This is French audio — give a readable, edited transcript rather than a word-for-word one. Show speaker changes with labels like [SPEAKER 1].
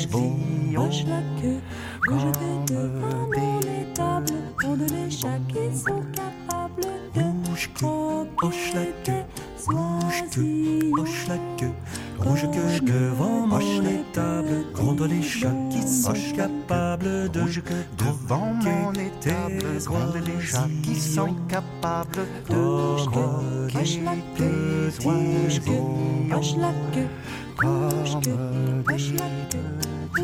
[SPEAKER 1] poésie.
[SPEAKER 2] Hoche la queue, bouge que devant mon étable, pour de les chats qui sont capables de
[SPEAKER 1] Rouge queue, hoche la queue, rouge queue, hoche la queue, rouge queue devant mon étable, gronde les chats qui sont capables de
[SPEAKER 3] Rouge queue devant mon étable, gronde les chats qui sont capables de
[SPEAKER 2] hoche la queue,
[SPEAKER 3] des oiseaux.
[SPEAKER 2] hoche la queue, hoche la queue.